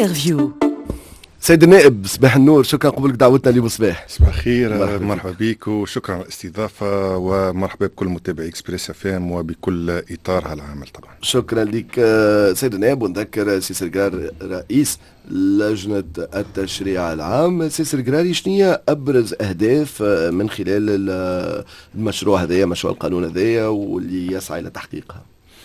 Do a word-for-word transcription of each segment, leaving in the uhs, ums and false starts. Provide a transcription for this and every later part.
انترفيو. سيد النائب صباح النور، شكرا قبلك دعوتنا اليوم صباح. صباح الخير، مرحبا, مرحبا بك وشكرا على الاستضافة، ومرحبا بكل متابعي اكسبريس اف ام وبكل اطارها العمل. طبعا شكرا لك سيد النائب، ونذكر سي سرقار رئيس لجنة التشريع العام. سي سرقاري، شنو ابرز اهداف من خلال المشروع هذايا، مشروع القانون هذايا واللي يسعى الى تحقيقها؟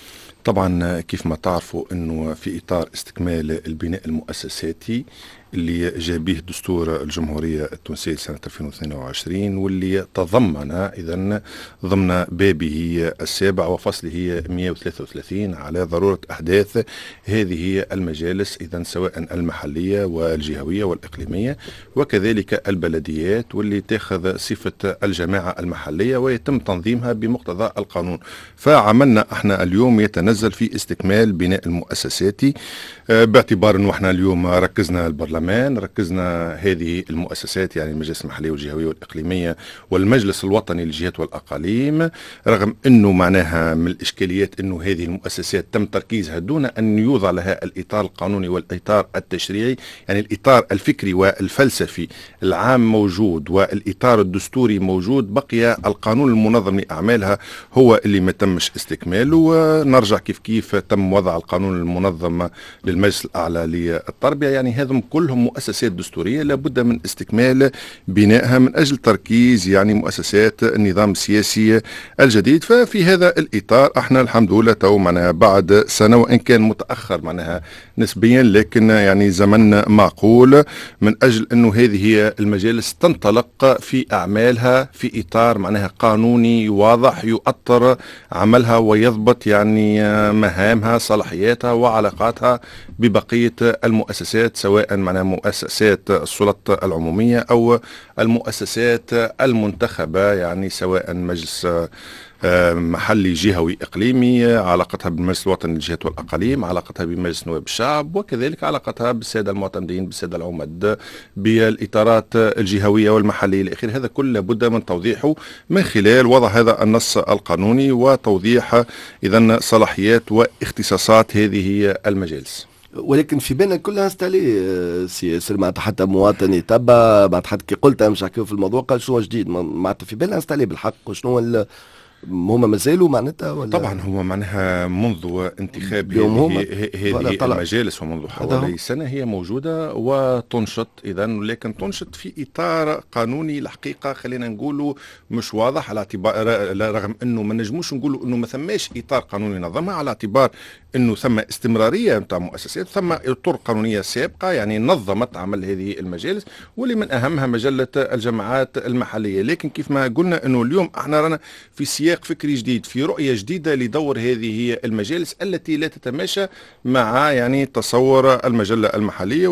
طبعا كيف ما تعرفوا انه في اطار استكمال البناء المؤسساتي اللي جاء به دستور الجمهورية التونسية سنة ألفين واثنين وعشرين، واللي تضمن إذن ضمن بابه السابع وفصله مئة وثلاثة وثلاثين على ضرورة أحداث هذه المجالس، إذن سواء المحلية والجهوية والإقليمية وكذلك البلديات، واللي تأخذ صفة الجماعة المحلية ويتم تنظيمها بمقتضى القانون. فعملنا احنا اليوم يتنزل في استكمال بناء المؤسساتي، باعتبار أنه احنا اليوم ركزنا البرلمان، ركزنا هذه المؤسسات يعني المجالس المحلية والجهوية والإقليمية والمجلس الوطني للجهات والأقاليم، رغم أنه معناها من الإشكاليات أنه هذه المؤسسات تم تركيزها دون أن يوضع لها الإطار القانوني والإطار التشريعي، يعني الإطار الفكري والفلسفي العام موجود والإطار الدستوري موجود، بقي القانون المنظم لأعمالها هو اللي ما تمش استكماله. ونرجع كيف كيف تم وضع القانون المنظم للمجلس الأعلى للتربية، يعني هذم كلهم مؤسسات دستورية لابد من استكمال بنائها من أجل تركيز يعني مؤسسات النظام السياسي الجديد. ففي هذا الإطار احنا الحمد لله تو معناها بعد سنة وإن كان متأخر معناها نسبيا، لكن يعني زمن معقول من أجل أنه هذه المجالس تنطلق في أعمالها في إطار معناها قانوني واضح يؤطر عملها ويضبط يعني مهامها صلاحياتها وعلاقاتها ببقية المؤسسات، سواء معناها مؤسسات السلطة العمومية أو المؤسسات المنتخبة، يعني سواء مجلس محلي جهوي إقليمي، علاقتها بالمجلس الوطني للجهات والأقاليم، علاقتها بمجلس نواب الشعب، وكذلك علاقتها بالسادة المعتمدين، بالسادة العمد، بالإطارات الجهوية والمحلية إلى آخره. هذا كله لابد من توضيحه من خلال وضع هذا النص القانوني وتوضيح إذن صلاحيات واختصاصات هذه المجالس. ولكن في بالنا كلها انستالي سياسر، معناتها حتى مواطن يتبع، بعد حتى كي قلت مش حكيو في الموضوع قال شنو جديد، معناتها في بالنا انستالي بالحق وشنو هما مازالوا معناتها ولا؟ طبعا هو معناها منذ انتخاب هذه هذه المجالس ومنذ حوالي سنة هي موجودة وتنشط، إذا لكن تنشط في إطار قانوني الحقيقة خلينا نقولوا مش واضح، على اعتبار رغم أنه ما نجموش نقولوا أنه ما ثماش إطار قانوني نظمها، على اعتبار أنه ثم استمرارية نتاع مؤسسات، ثم إطر قانونية سابقة يعني نظمت عمل هذه المجالس، واللي من أهمها مجلة الجماعات المحلية. لكن كيف ما قلنا أنه اليوم احنا رانا في سياق فكري جديد، في رؤية جديدة لدور هذه المجالس التي لا تتماشى مع يعني تصور المجلة المحلية،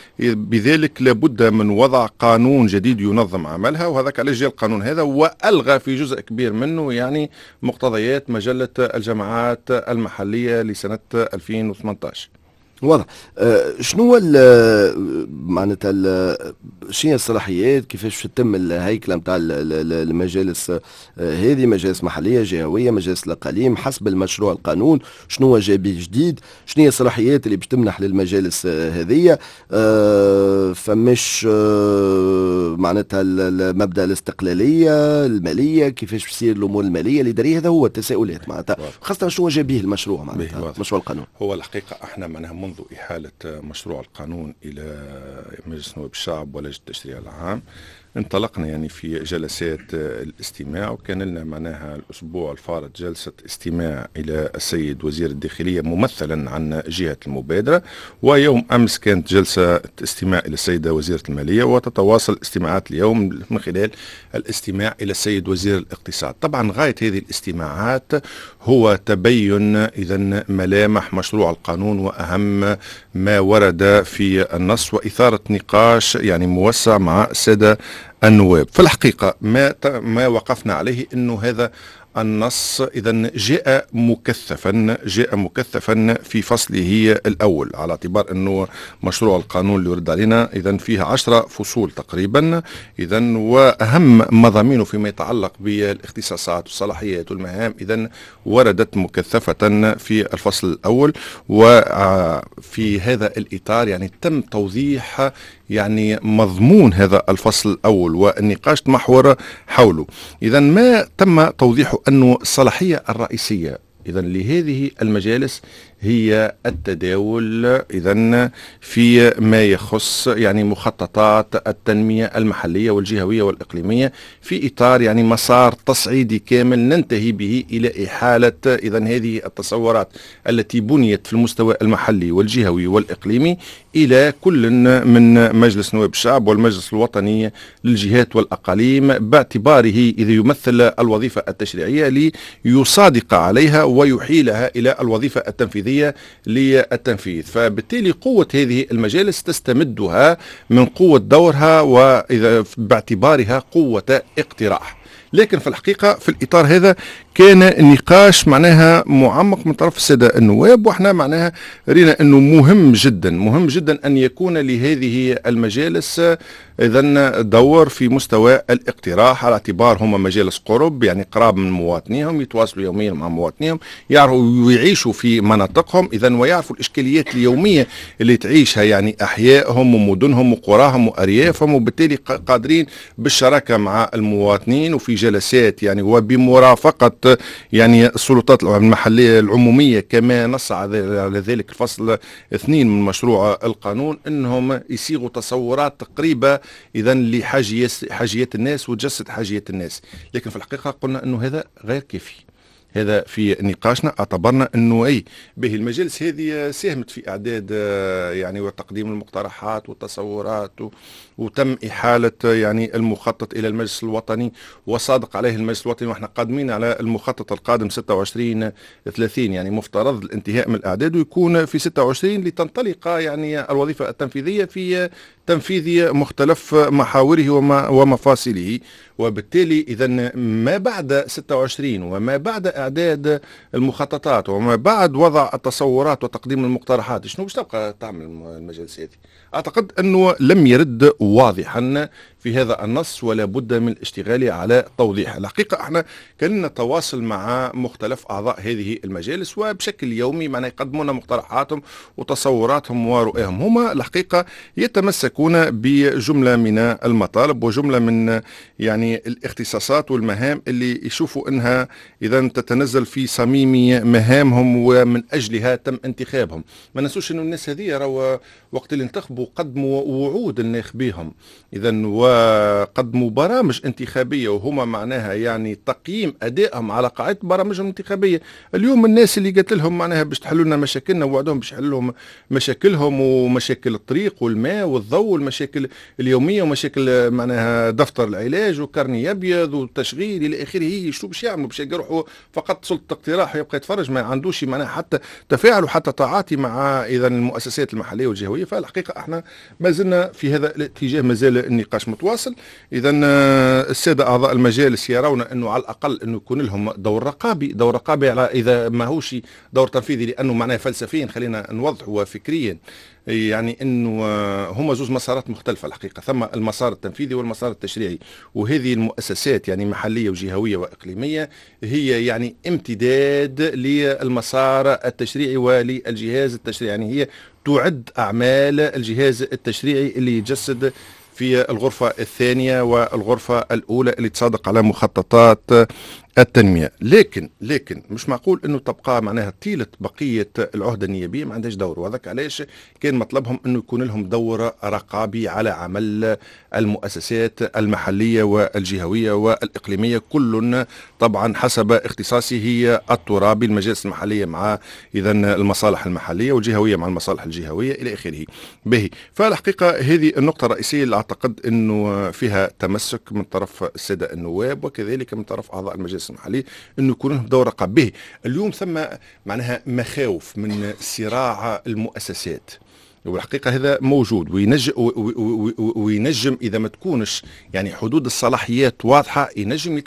وبذلك لابد من وضع قانون جديد ينظم عملها. وهذاك علاش جاء القانون هذا وألغى في جزء كبير منه يعني مقتضيات مجلة الجماعات المحلية لسنة ألفين وثمانية عشر. واضح. أه شنو معناتها شنو الصلاحيات، كيفاش تتم الهيكله نتاع المجالس أه هذه، مجالس محليه جهويه مجالس الاقاليم حسب المشروع القانون، شنو جاي به جديد، شنو هي الصلاحيات اللي باش تمنح للمجالس هذه، أه فمش أه معناتها مبدا الاستقلاليه الماليه، كيفاش بتصير الامور الماليه الاداريه، هذا هو التساؤلات معناتها خاصه شنو جاي به المشروع معناتها مشروع القانون. هو الحقيقه احنا معناها منذ إحالة مشروع القانون إلى مجلس نواب الشعب ولجنة التشريع العام انطلقنا يعني في جلسات الاستماع، وكان لنا معناها الأسبوع الفارط جلسة استماع إلى السيد وزير الداخلية ممثلا عن جهة المبادرة، ويوم أمس كانت جلسة استماع إلى السيدة وزيرة المالية، وتتواصل الاستماعات اليوم من خلال الاستماع إلى السيد وزير الاقتصاد. طبعا غاية هذه الاستماعات هو تبين إذن ملامح مشروع القانون وأهم ما ورد في النص، وإثارة نقاش يعني موسع مع السادة النواب. في الحقيقة ما ما وقفنا عليه انه هذا النص إذا جاء مكثفا جاء مكثفا في فصله الأول، على اعتبار أنه مشروع القانون اللي يرد علينا إذا فيها عشرة فصول تقريبا، إذا وأهم مضامينه فيما يتعلق بالاختصاصات والصلاحيات والمهام إذا وردت مكثفة في الفصل الأول. وفي هذا الإطار يعني تم توضيح يعني مضمون هذا الفصل الأول والنقاش محور حوله. إذا ما تم توضيحه أنه الصلاحية الرئيسية إذا لهذه المجالس هي التداول إذن في ما يخص يعني مخططات التنمية المحلية والجهوية والإقليمية في إطار يعني مسار تصعيدي كامل ننتهي به إلى إحالة إذن هذه التصورات التي بنيت في المستوى المحلي والجهوي والإقليمي إلى كل من مجلس نواب الشعب والمجلس الوطني للجهات والأقاليم، باعتباره إذا يمثل الوظيفة التشريعية ليصادق عليها ويحيلها إلى الوظيفة التنفيذية للتنفيذ. فبالتالي قوة هذه المجالس تستمدها من قوة دورها وإذا باعتبارها قوة اقتراح. لكن في الحقيقة في الإطار هذا كان نقاش معناها معمق من طرف السادة النواب، وإحنا معناها رينا أنه مهم جدا مهم جدا أن يكون لهذه المجالس إذن دور في مستوى الاقتراح، على اعتبار هم مجالس قرب يعني قراب من مواطنيهم، يتواصلوا يوميا مع مواطنيهم، يعرفوا ويعيشوا في مناطقهم إذن، ويعرفوا الإشكاليات اليومية اللي تعيشها يعني أحيائهم ومدنهم وقراهم وأريافهم، وبالتالي قادرين بالشراكة مع المواطنين وفي جلسات يعني وبمرافقة يعني السلطات المحلية العمومية كما نص على ذلك الفصل اثنين من مشروع القانون، انهم يصيغوا تصورات تقريبة اذا لحاجيات الناس وتجسد حاجيات الناس. لكن في الحقيقة قلنا انه هذا غير كافي. هذا في نقاشنا اعتبرنا انه اي به المجالس هذه ساهمت في اعداد يعني وتقديم المقترحات والتصورات، وتم احاله يعني المخطط الى المجلس الوطني وصادق عليه المجلس الوطني، واحنا قادمين على المخطط القادم ستة وعشرين ثلاثين، يعني مفترض الانتهاء من الاعداد ويكون في ستة وعشرين لتنطلق يعني الوظيفه التنفيذيه في تنفيذ مختلف محاوره ومفاصله. وبالتالي إذا ما بعد ستة وعشرين وما بعد إعداد المخططات وما بعد وضع التصورات وتقديم المقترحات، شنو باش تبقى تعمل المجالس هذه؟ أعتقد أنه لم يرد واضحا في هذا النص، ولا بد من الاشتغال على توضيحه. الحقيقة احنا كنا نتواصل مع مختلف أعضاء هذه المجالس وبشكل يومي معنا يقدمون مقترحاتهم وتصوراتهم ورؤيهم. هما الحقيقة يتمسكون بجملة من المطالب وجملة من يعني الاختصاصات والمهام اللي يشوفوا انها اذا تتنزل في صميم مهامهم ومن اجلها تم انتخابهم. ما ننسوش انه الناس هذه راهو وقت اللي انتخبوا قدموا وعود الناخبيهم اذا وقدموا برامج انتخابيه، وهما معناها يعني تقييم ادائهم على قاعده برامجهم الانتخابيه. اليوم الناس اللي قالت لهم معناها باش تحلوا لنا مشاكلنا ووعدهم باش يحلوا لهم مشاكلهم ومشاكل الطريق والماء والضوء والمشاكل اليوميه ومشاكل معناها دفتر العلاج وكرني ابيض والتشغيل الى اخره، شو باش يعملوا؟ باش يروحوا فقط سلطه اقتراح ويبقى يتفرج، ما عندوش معناها حتى تفاعل وحتى تعاطي مع اذا المؤسسات المحليه والجهويه. فالحقيقه احنا ما زلنا في هذا الاتجاه، ما زال النقاش متواصل. اذا الساده اعضاء المجالس يرون انه على الاقل انه يكون لهم دور رقابي، دور رقابي على اذا ما هوش دور تنفيذي، لانه معناه فلسفيا خلينا نوضح وفكريا يعني انه هما زوز مسارات مختلفه. الحقيقه ثم المسار التنفيذي والمسار التشريعي، وهذه المؤسسات يعني محليه وجهويه واقليميه هي يعني امتداد للمسار التشريعي وللجهاز التشريعي، يعني هي تعد اعمال الجهاز التشريعي اللي يجسد في الغرفه الثانيه والغرفه الاولى اللي تصادق على مخططات التنمية. لكن لكن مش معقول انه تبقى معناها طيلة بقية العهدة النيابية ما عندهاش دور، وهذاك علاش كان مطلبهم انه يكون لهم دور رقابي على عمل المؤسسات المحلية والجهوية والإقليمية، كل طبعا حسب اختصاصه الترابي، المجالس المحلية مع اذا المصالح المحلية والجهوية مع المصالح الجهوية الى اخره. به فالحقيقة هذه النقطة الرئيسية اللي اعتقد انه فيها تمسك من طرف السادة النواب وكذلك من طرف اعضاء المجلس المحلي انه يكون لهم دور رقابي. به اليوم ثم معناها مخاوف من صراع المؤسسات، والحقيقة هذا موجود وينجم, وينجم إذا ما تكونش يعني حدود الصلاحيات واضحة ينجم يتخلق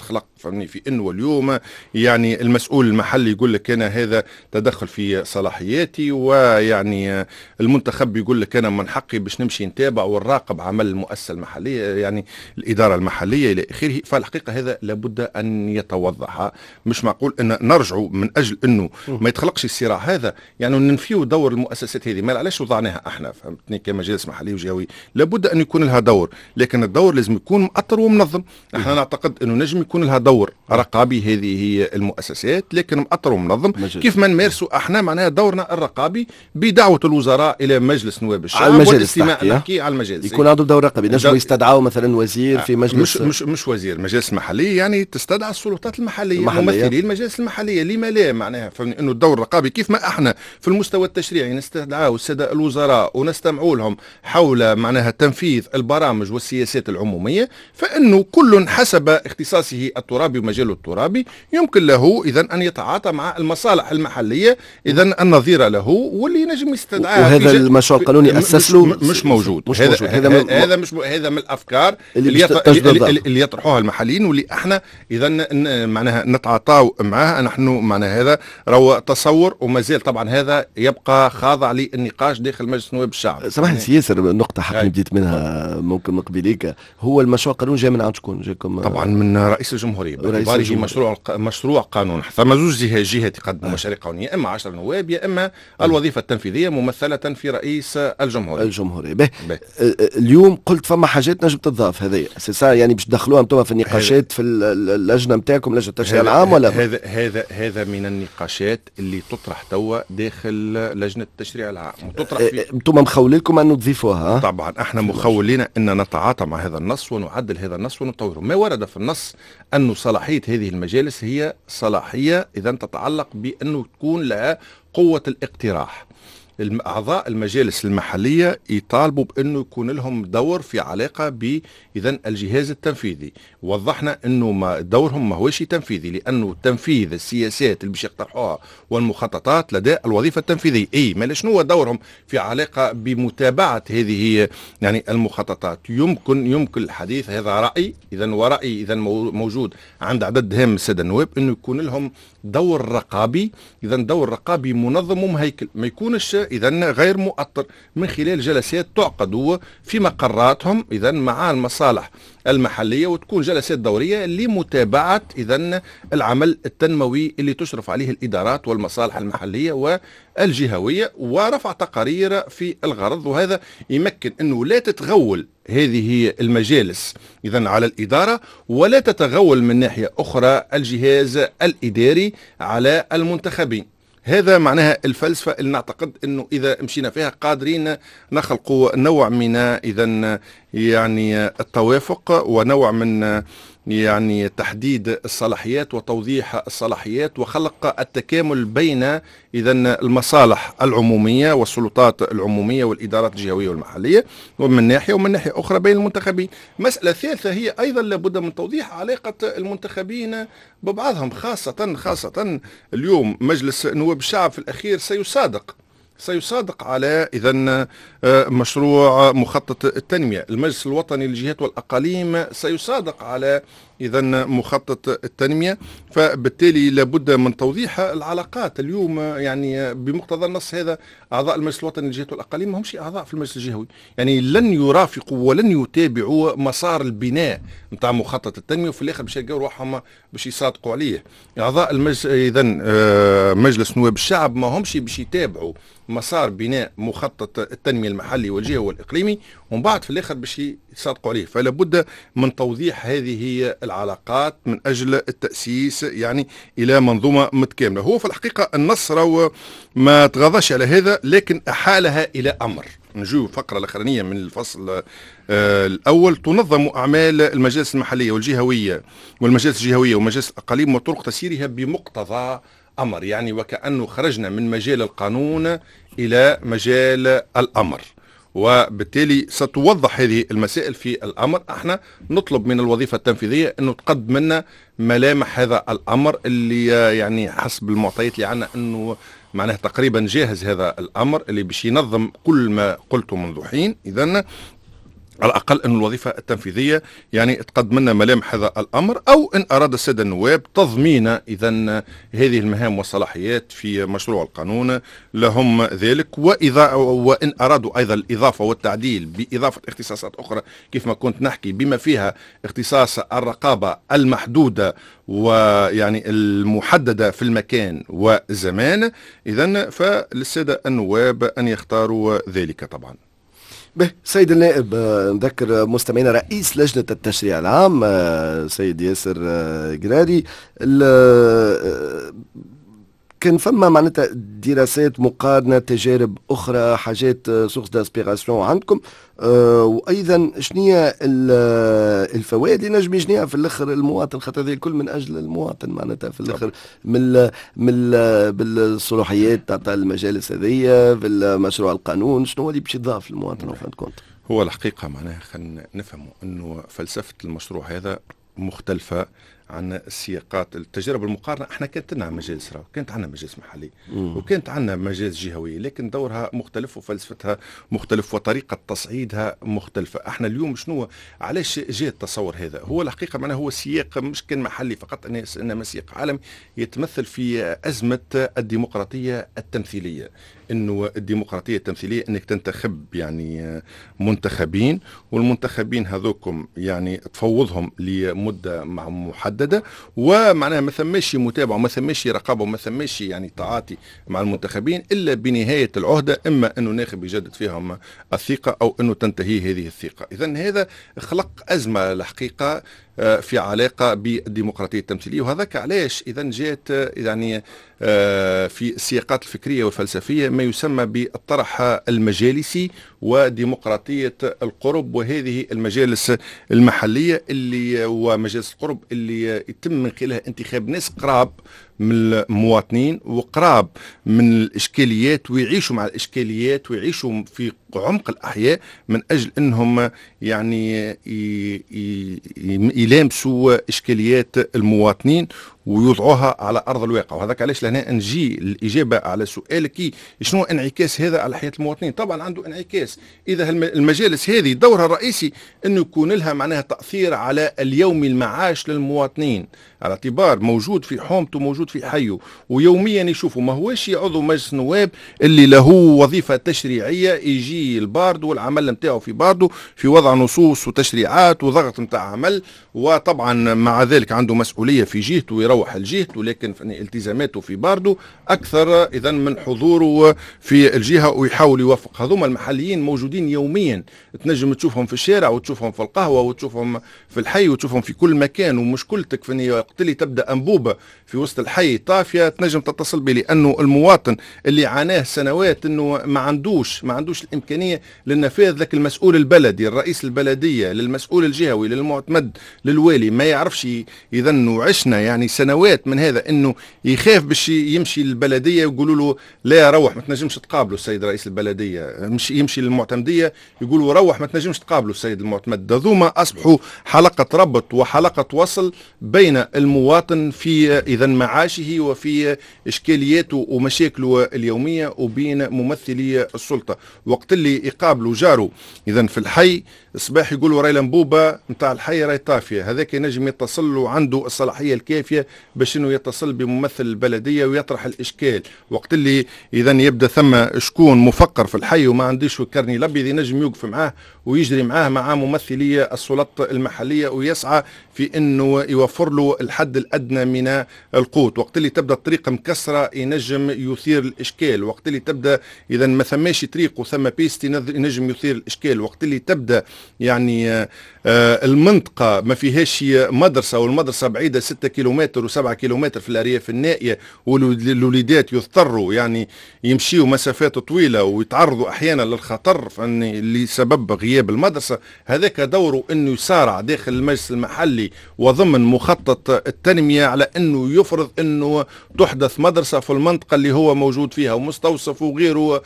فهمني في انه اليوم يعني المسؤول المحلي يقول لك انا هذا تدخل في صلاحياتي، ويعني المنتخب يقول لك انا من حقي باش نمشي نتابع ونراقب عمل المؤسسه المحليه يعني الاداره المحليه الى اخره. فالحقيقه هذا لابد ان يتوضح. مش معقول ان نرجعوا من اجل انه ما يتخلقش الصراع هذا يعني ننفيو دور المؤسسات هذه. ما علاش وضعناها احنا فهمتني كمجالس محليه وجهويه، لابد ان يكون لها دور، لكن الدور لازم يكون مؤطر ومنظم. احنا نعتقد انه نجم يكون لها دور رقابي هذه هي المؤسسات، لكن مؤطر ومنظم مجلس. كيف ما نمارسوا احنا معناها دورنا الرقابي بدعوه الوزراء الى مجلس نواب الشعب والاستماع نحكي على المجالس يكون عندهم دور رقابي. نجموا يستدعوا مثلا وزير في مجلس مش مش مش وزير مجالس محليه يعني تستدعى السلطات المحليه ممثلي المجالس المحليه. لما لا معناها انه الدور الرقابي كيف ما احنا في المستوى التشريعي نستدعوا الساده الوزراء ونستمعوا لهم حول معناها تنفيذ البرامج والسياسات العموميه، فانه كل حسب اختصاصه الترابي ومجاله الترابي يمكن له اذا ان يتعاطى مع المصالح المحليه اذا النظيره له واللي نجم يستدعاه. وهذا المشروع القانوني اسس له مش موجود. مش هذا موجود. هذا م... هذا مش م... هذا من الافكار اللي اللي, يط... اللي, اللي يطرحوها المحليين واللي احنا اذا ن... معناها نتعاطاو معها نحن. معناها هذا رو تصور وما زال طبعا هذا يبقى خاضع للنقاش داخل مجلس نواب الشعب. سامحني سي ياسر، نقطه حقا بديت منها ممكن من قبيليك. هو المشروع القانوني جاي من عند شكون؟ جاكم طبعا من رئيس الجمهوريه باعتباره مشروع مشروع قانون. ثم زوج جهات يقدموا مشاريع قانونيه، اما عشرة نواب يا اما الوظيفه التنفيذيه ممثله في رئيس الجمهوريه. الجمهوريه به. به. اليوم قلت فما حاجات نجم تضاف هذه سا يعني باش تدخلوها انتم في النقاشات في اللجنه نتاعكم لجنه التشريع العام ولا هذا هذا هذا من النقاشات اللي تطرح توا داخل لجنه التشريع العام وتطرح في انتم مخولين لكم انه تضيفوها. طبعا احنا مخولين ان نتعاطى مع هذا النص ونعدل هذا النص ونطوره. ما ورد في النص انه صلاحيه هذه المجالس هي صلاحيه اذا تتعلق بانه تكون لها قوه الاقتراح. أعضاء المجالس المحلية يطالبوا بأنه يكون لهم دور في علاقة بإذن الجهاز التنفيذي. وضحنا أنه ما دورهم ما هوش تنفيذي، لأنه تنفيذ السياسات اللي باش يقترحوها والمخططات لدى الوظيفة التنفيذية. إيه ما شنو هو دورهم في علاقة بمتابعة هذه يعني المخططات؟ يمكن يمكن الحديث هذا رأي إذن ورأي إذن موجود عند عدد هام من السادة النواب أنه يكون لهم دور رقابي، إذن دور رقابي منظم ومهيكل، ما يكونش إذن غير مؤطر من خلال جلسات تعقد في مقراتهم إذن مع المصالح المحلية، وتكون جلسات دورية لمتابعة إذن العمل التنموي اللي تشرف عليه الإدارات والمصالح المحلية والجهوية، ورفع تقارير في الغرض. وهذا يمكن أنه لا تتغول هذه المجالس إذن على الإدارة ولا تتغول من ناحية أخرى الجهاز الإداري على المنتخبين. هذا معناها الفلسفة اللي نعتقد أنه إذا مشينا فيها قادرين نخلق نوع من إذن يعني التوافق ونوع من يعني تحديد الصلاحيات وتوضيح الصلاحيات وخلق التكامل بين إذن المصالح العمومية والسلطات العمومية والإدارات الجهوية والمحلية ومن ناحية، ومن ناحية أخرى بين المنتخبين. مسألة ثالثة هي أيضا لابد من توضيح علاقة المنتخبين ببعضهم، خاصة خاصة اليوم مجلس نواب الشعب في الأخير سيصادق سيصادق على إذن مشروع مخطط التنمية. المجلس الوطني للجهات والأقاليم سيصادق على إذن مخطط التنمية، فبالتالي لابد من توضيح العلاقات. اليوم يعني بمقتضى النص هذا أعضاء المجلس الوطني للجهات والأقاليم ما همش أعضاء في المجلس الجهوي، يعني لن يرافقوا ولن يتابعوا مسار البناء نتاع مخطط التنمية، وفي الآخر باش يلقاو روحهم باش يصادقوا عليه. أعضاء المجلس إذن مجلس نواب الشعب ما همش باش يتابعوا مسار بناء مخطط التنمية المحلي والجهوي والإقليمي ومن بعد في الآخر باش يصادقوا عليه. فلا بد من توضيح هذه العلاقات من أجل التأسيس يعني إلى منظومة متكاملة. هو في الحقيقة النص راهو ما تغاضاش على هذا، لكن أحالها إلى أمر. نجو الفقرة الأخرانية من الفصل آه الأول: تنظم أعمال المجالس المحلية والجهوية والمجالس الجهوية ومجالس الأقاليم وطرق تسييرها بمقتضى أمر. يعني وكأنه خرجنا من مجال القانون إلى مجال الأمر، وبالتالي ستوضح هذه المسائل في الأمر. احنا نطلب من الوظيفة التنفيذية أنه تقدم لنا ملامح هذا الأمر اللي يعني حسب المعطيات اللي عنا أنه معناه تقريبا جاهز هذا الأمر اللي باش ينظم كل ما قلته منذ حين. إذن على الأقل أن الوظيفة التنفيذية يعني تقدم لنا ملامح هذا الأمر، أو إن أراد السادة النواب تضمين إذن هذه المهام والصلاحيات في مشروع القانون لهم ذلك. وإذا وإن أرادوا أيضا الإضافة والتعديل بإضافة اختصاصات أخرى كيف ما كنت نحكي، بما فيها اختصاص الرقابة المحدودة ويعني المحددة في المكان والزمان، إذن فللسادة النواب أن يختاروا ذلك طبعا. به سيد النائب، نذكر مستمعينا رئيس لجنة التشريع العام سيد ياسر قراري، كان فما معناتها دراسات مقارنة، تجارب أخرى، حاجات سورس داسبيراسيون عندكم، أه وأيضا شنية الفوائد اللي نجم يجنيها في الآخر المواطن، خاطر هذا الكل من أجل المواطن معناتها في الآخر، من من بالصلاحيات تاع المجالس هذية بالمشروع القانون، شنو اللي باش يضاف للمواطن وفي كونت؟ هو الحقيقة معناها خلينا نفهموا أنه فلسفة المشروع هذا مختلفة عن السياقات التجارب المقارنة. احنا كانت لنا مجالس راهو، كانت عندنا مجالس محلية وكانت عندنا مجالس جهوية، لكن دورها مختلف وفلسفتها مختلف وطريقة تصعيدها مختلفة. احنا اليوم شنو علاش جاء التصور هذا؟ هو الحقيقة معناه هو سياق مش كان محلي فقط، انما سياق عالمي يتمثل في أزمة الديمقراطية التمثيلية. انه الديمقراطيه التمثيليه انك تنتخب يعني منتخبين، والمنتخبين هذوكم يعني تفوضهم لمده محدده، ومعناها ما ثماش متابعه وما ثماش رقابه وما ثماش يعني تعاطي مع المنتخبين الا بنهايه العهده، اما انه ناخب يجدد فيهم الثقه او انه تنتهي هذه الثقه. اذا هذا خلق ازمه الحقيقه في علاقة بالديمقراطية التمثيلية، وهذاك علاش إذا جاءت يعني في السياقات الفكرية والفلسفية ما يسمى بالطرح المجالسي وديمقراطية القرب، وهذه المجالس المحلية اللي ومجالس القرب اللي يتم من خلالها انتخاب ناس قراب من المواطنين وقراب من الإشكاليات، ويعيشوا مع الإشكاليات ويعيشوا في عمق الأحياء من أجل أنهم يعني يلامسوا إشكاليات المواطنين ويوضعوها على أرض الواقع. وهذاك علاش لهنا نجي الإجابة على سؤالك شنو انعكاس هذا على حياة المواطنين. طبعا عنده انعكاس، إذا المجالس هذه دورها الرئيسي أنه يكون لها معناها تأثير على اليوم المعاش للمواطنين، على اعتبار موجود في حومته موجود في حيه ويوميا يشوفوا. ما هوش عضو مجلس النواب اللي له وظيفة تشريعية يجي الباردو والعمل نتاعو في باردو في وضع نصوص وتشريعات وضغط نتاع عمل، وطبعا مع ذلك عنده مسؤولية في جهته ويروح لجهته، لكن التزاماته في باردو أكثر إذا من حضوره في الجهة ويحاول يوفق. هذوما المحليين موجودين يوميا، تنجم تشوفهم في الشارع وتشوفهم في القهوة وتشوفهم في الحي وتشوفهم في كل مكان. ومشكلتك في وقت اللي تبدأ أنبوبة في وسط الحي طافية تنجم تتصل به، لأنه المواطن اللي عاناه سنوات أنه ما عندوش ما عندوش الإمكانية للنفاذ، لك المسؤول البلدي الرئيس البلدية للمسؤول الجهوي للمعتمد للوالي ما يعرفش. إذا عشنا يعني سنوات من هذا أنه يخاف باش يمشي للبلدية يقولوا له لا روح ما تنجمش تقابله السيد رئيس البلدية، مش يمشي للمعتمدية يقولوا روح ما تنجمش تقابله السيد المعتمد. ذوما أصبحوا حلقة ربط وحلقة وصل بين المواطن في إذا معاشه وفي إشكالياته ومشاكله اليومية وبين ممثلي السلطة. وقت اللي يقابلوا جاره إذا في الحي الصباح يقولوا راي الانبوبه نتاع الحي راي طافيه، هذاك ينجم يتصل وعنده الصلاحيه الكافيه باش انه يتصل بممثل البلديه ويطرح الاشكال. وقت اللي اذا يبدا ثم شكون مفقر في الحي وما عندوش كرني الابيض ينجم يوقف معاه ويجري معاه مع ممثلي السلطات المحليه ويسعى في انه يوفر له الحد الادنى من القوت. وقت اللي تبدا الطريق مكسره ينجم يثير الاشكال. وقت اللي تبدا اذا ما ثماش طريق وثم بيست ينجم يثير الاشكال. وقت اللي تبدا يعني آه المنطقة ما فيهاش مدرسة والمدرسة بعيدة ستة كيلومتر وسبعة كيلومتر في الأرياف النائية، والوليدات يضطروا يعني يمشيوا مسافات طويلة ويتعرضوا أحيانا للخطر لسبب غياب المدرسة. هذاك دوره أنه يسارع داخل المجلس المحلي وضمن مخطط التنمية على أنه يفرض أنه تحدث مدرسة في المنطقة اللي هو موجود فيها ومستوصف وغيره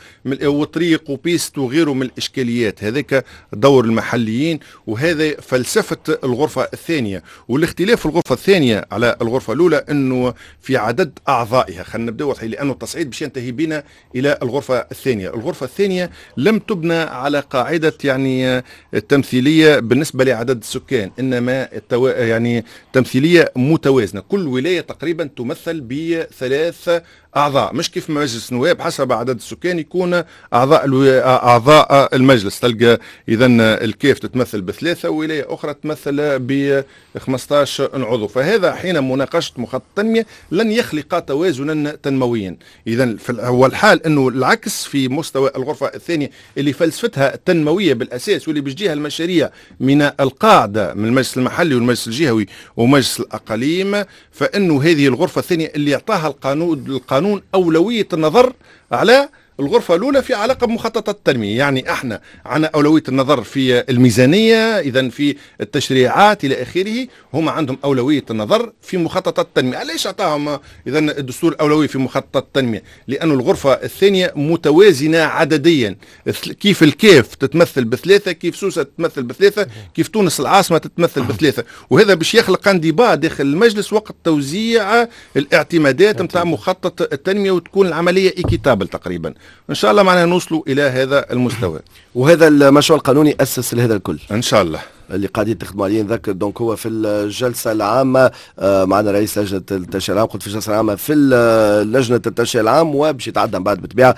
وطريق وبيست وغيره من الإشكاليات. هذاك دور المحليين، وهذا فلسفة الغرفة الثانية. والاختلاف في الغرفة الثانية على الغرفة الغرفة الأولى أنه في عدد أعضائها، خلينا نبدأ واضحين، لأنه التصعيد باش ينتهي بنا إلى الغرفة الثانية. الغرفة الثانية لم تبنى على قاعدة يعني التمثيلية بالنسبة لعدد السكان، إنما التو... يعني تمثيلية متوازنة، كل ولاية تقريبا تمثل بثلاث أعضاء، مش كيف مجلس النواب حسب عدد السكان يكون أعضاء الو... أعضاء المجلس. تلقى إذا الكيف تتمثل بثلاثة ولاية أخرى تمثل ب خمسة عشر عضو، فهذا حين مناقشة مخطط التنمية لن يخلق توازنا تنمويا. إذا هو الحال أنه العكس في مستوى الغرفة الثانية اللي فلسفتها التنموية بالأساس، واللي بيجيها المشاريع من القاعدة من المجلس المحلي والمجلس الجهوي ومجلس الأقاليم، فإنه هذه الغرفة الثانية اللي يعطاها القانون القانون أولوية النظر على الغرفة الأولى في علاقة بمخططات التنمية. يعني احنا عنا أولوية النظر في الميزانية، إذا في التشريعات إلى آخره، هم عندهم أولوية النظر في مخططات التنمية. علاش أعطاهم إذا الدستور أولوية في مخططات التنمية؟ لأن الغرفة الثانية متوازنة عدديا، كيف الكيف تتمثل بثلاثة، كيف سوسة تتمثل بثلاثة، كيف تونس العاصمة تتمثل بثلاثة، وهذا باش يخلق انضباط داخل المجلس وقت توزيع الاعتمادات نتاع مخطط التنمية، وتكون العملية إيكيتابل تقريبا. إن شاء الله معنا نوصلوا إلى هذا المستوى. وهذا المشروع القانوني أسس لهذا الكل إن شاء الله اللي قاعدين تخدموا عليه. نذكر دونك هو في الجلسة العامة معنا رئيس لجنة التشريع العام، قلت في الجلسة العامة في لجنة التشريع العام، وباش يتعدى من بعد بالطبيعة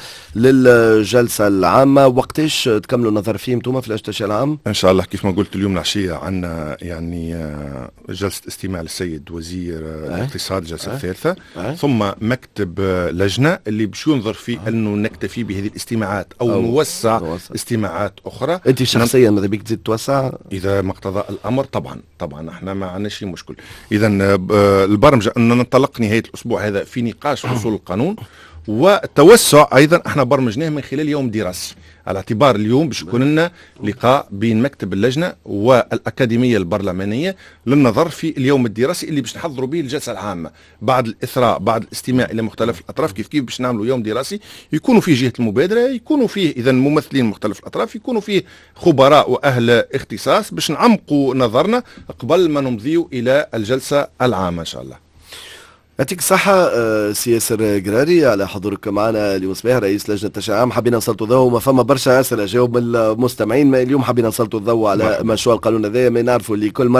للجلسة العامة. وقتاش تكملوا النظر فيه انتم في لجنة التشريع العام؟ إن شاء الله كيف ما قلت اليوم العشية عندنا يعني جلسة استماع للسيد وزير أه؟ الاقتصاد، الجلسة أه؟ الثالثة أه؟ ثم مكتب لجنة اللي باش ينظر في أه؟ أنه نكتفي بهذه الاستماعات أو, أو نوسع, نوسع استماعات أخرى. أنت شخصيا ماذا بك تزيد توسع؟ إذا مقتضى الامر طبعا طبعا احنا ما عندناش مشكل. اذا البرمجه ان ننطلق نهايه الاسبوع هذا في نقاش فصول القانون، والتوسع ايضا احنا برمجناه من خلال يوم دراسي، على اعتبار اليوم باش يكون لنا لقاء بين مكتب اللجنه والاكاديميه البرلمانيه للنظر في اليوم الدراسي اللي باش نحضروا به الجلسه العامه، بعد الاثراء بعد الاستماع الى مختلف الاطراف. كيف كيف باش نعملوا يوم دراسي يكونوا فيه جهه المبادره، يكونوا فيه اذا ممثلين مختلف الاطراف، يكونوا فيه خبراء واهل اختصاص، باش نعمقوا نظرنا قبل ما نمضيوا الى الجلسه العامه ان شاء الله. يعطيك الصحة سي ياسر قراري على حضورك معنا اليوم صباح، رئيس لجنة التشريع العام. حبينا نسلطوا الضوء، ما فما برشا أسئلة جاوب من المستمعين، ما اليوم حبينا نسلطوا الضوء على مشروع القانون هذا. ما نعرفوا اللي كل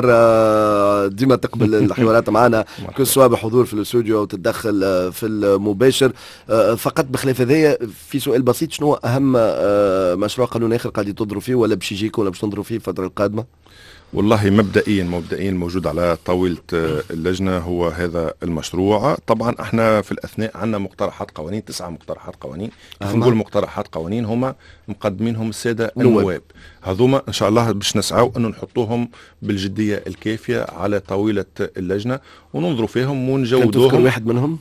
مرة ديما تقبل الحوارات معنا كل سواء بحضور في الاستوديو أو تتدخل في المباشر. فقط بخلاف هذايا في سؤال بسيط، شنو أهم مشروع قانون آخر قاعد تنظروا فيه ولا باش يجيكم ولا باش تنظروا فيه الفترة القادمة؟ والله مبدئيا مبدئيا موجود على طاولة اللجنة هو هذا المشروع. طبعا احنا في الأثناء عندنا مقترحات قوانين، تسعة مقترحات قوانين. كيف نقول مقترحات قوانين هما مقدمينهم السادة النواب، هذوما ان شاء الله باش نسعوا انه نحطوهم بالجدية الكافية على طاولة اللجنة وننظروا فيهم ونجودوهم. واحد منهم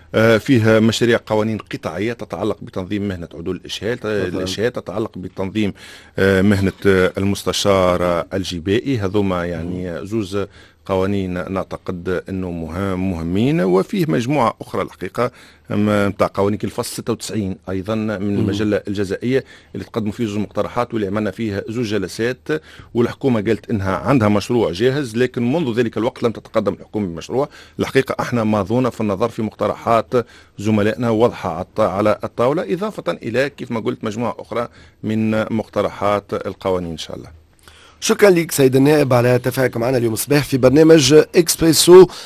فيها مشاريع قوانين قطاعية تتعلق بتنظيم مهنة عدول الإشهاد، الإشهاد تتعلق بتنظيم مهنة المستشار الجبائي. هذوما يعني زوز قوانين نعتقد انه مهم مهمين، وفيه مجموعه اخرى الحقيقه نتاع قوانين الفصل ستة وتسعين ايضا من المجله الجزائيه اللي تقدموا فيه زوج مقترحات واللي عملنا فيها زوج جلسات، والحكومه قالت انها عندها مشروع جاهز، لكن منذ ذلك الوقت لم تتقدم الحكومه بمشروع. الحقيقه احنا ماضونا في النظر في مقترحات زملائنا وضعها على الطاوله، اضافه الى كيف ما قلت مجموعه اخرى من مقترحات القوانين ان شاء الله. شكرا لك سيد النائب على تفاعلك معنا اليوم الصباح في برنامج إكسبريسو.